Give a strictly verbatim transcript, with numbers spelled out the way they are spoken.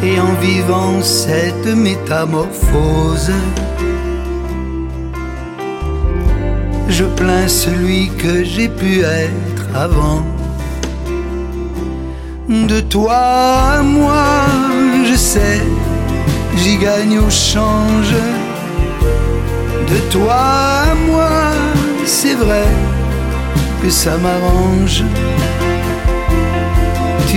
Et en vivant cette métamorphose, je plains celui que j'ai pu être avant. De toi à moi, je sais, j'y gagne au change. De toi à moi, c'est vrai que ça m'arrange.